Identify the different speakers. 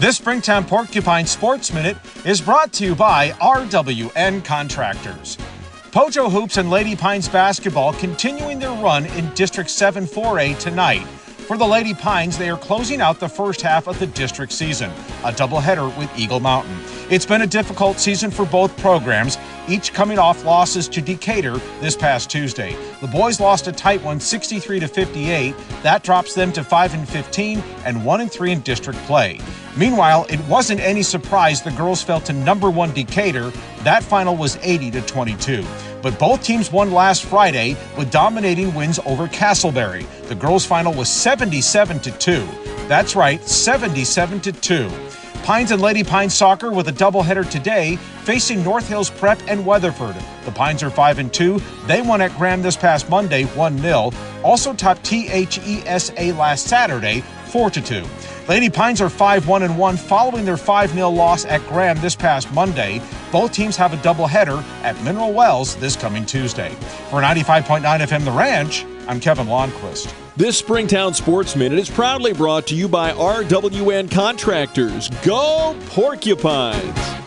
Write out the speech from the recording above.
Speaker 1: This Springtown Porcupine Sports Minute is brought to you by RWN Contractors. Pojo Hoops and Lady Pines basketball continuing their run in District 7 4A tonight. For the Lady Pines, they are closing out the first half of the district season, a doubleheader with Eagle Mountain. It's been a difficult season for both programs, each coming off losses to Decatur this past Tuesday. The boys lost a tight one, 63-58. That drops them to 5-15 and 1-3 in district play. Meanwhile, it wasn't any surprise the girls fell to number 1 Decatur. That final was 80-22. But both teams won last Friday with dominating wins over Castleberry. The girls' final was 77-2. That's right, 77-2. Pines and Lady Pines soccer with a doubleheader today, facing North Hills Prep and Weatherford. The Pines are 5-2. They won at Graham this past Monday, 1-0. Also topped THESA last Saturday, 4-2. Lady Pines are 5-1-1 following their 5-0 loss at Graham this past Monday. Both teams have a doubleheader at Mineral Wells this coming Tuesday. For 95.9 FM The Ranch, I'm Kevin Lonnquist.
Speaker 2: This Springtown Sports Minute is proudly brought to you by RWN Contractors. Go Porcupines!